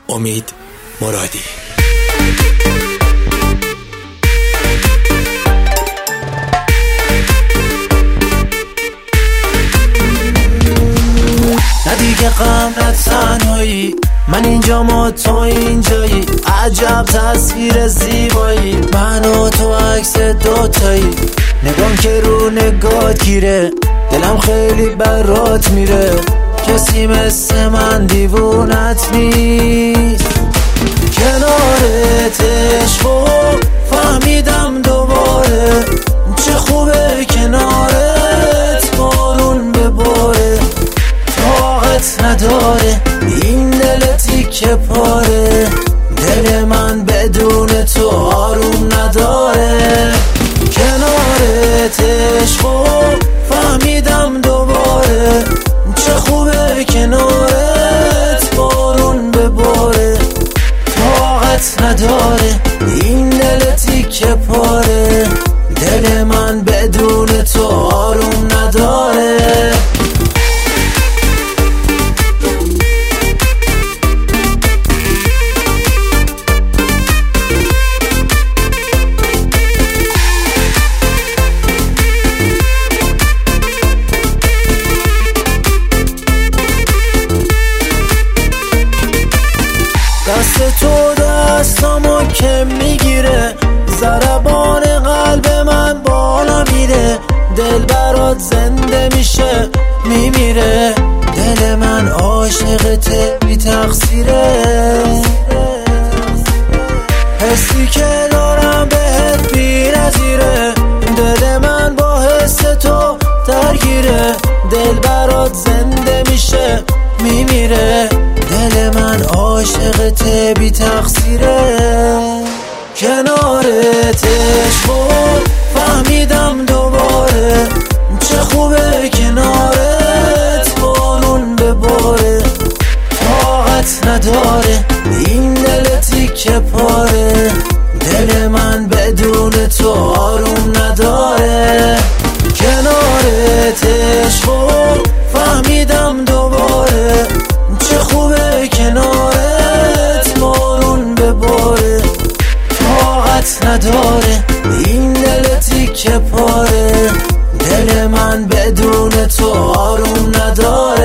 امید مرادی. نه دیگه غم نه تنهایی، من اینجا ما تو اینجایی، عجب تصویر زیبایی، من و تو عکس دوتایی، نگام که رو نگات گیره، دلم خیلی برات میره، کسی مثل من دیوونت نیست. کنارت عشقو فهمیدم دوباره، چه خوبه کنارت بارون بباره، طاقت نداره این دل تیکه پاره، دل من بدون تو آروم نداره. کنارت عشقو فهمیدم دوباره، چه خوبه کنارت بارون بباره، طاقت نداره این دل تیکه پاره، دل من بدون تو آروم نداره. دست تو دستامو که میگیره، ضربان قلب من بالا میره، دل برات زنده میشه میمیره، دل من عاشقته بی تقصیره، حسی که دارم بهت بی نظیره، دل من با حس تو درگیره، دل برات زنده میشه میمیره، دل من عاشقته بی تقصیره. کنارت عشقو فهمیدم دوباره، چه خوبه کنارت بارون بباره، طاقت نداره این دل تیکه پاره، دل من بدون تو آروم نداره. کنارت عشقو فهمیدم دوباره، چه خوبه کنارت بارون بباره، طاقت نداره این دل تیکه پاره، دل من بدون تو آروم نداره.